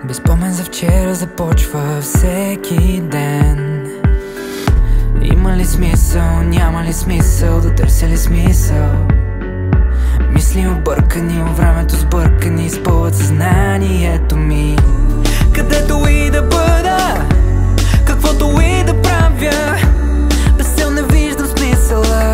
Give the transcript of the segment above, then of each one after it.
Без спомен за вчера започва всеки ден. Има ли смисъл, няма ли смисъл, да търся ли смисъл? Мисли объркани, във времето сбъркани, изпълват съзнанието ми. Където и да бъда, каквото и да правя, безцел не виждам смисъла.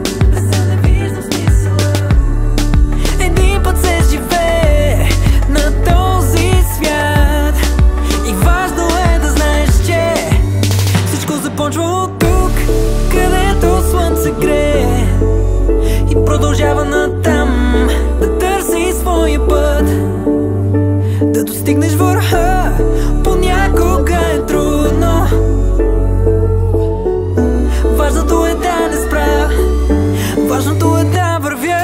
Един път се живее на този свят и важно е да знаеш, че всичко започва от тук, където слънце грее и продължава натам, да търси своя път, да достигнеш върха. Понякога е трудно, важното е да не спра, важното е да вървя.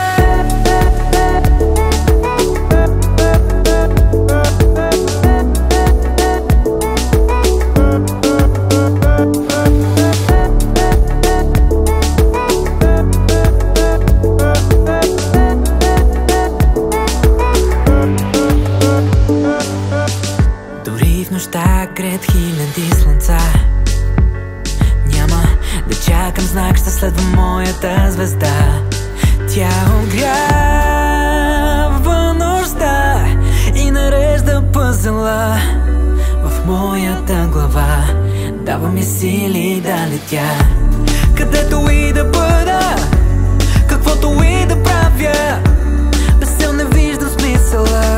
Дори в нощта греят хиляди слънца, няма да чакам знак, ще следвам моята звезда. Тя огрява нощта и нарежда пъзела в моята глава, дава ми сили да летя. Където и да бъда, каквото и да правя, безцел не виждам смисъла.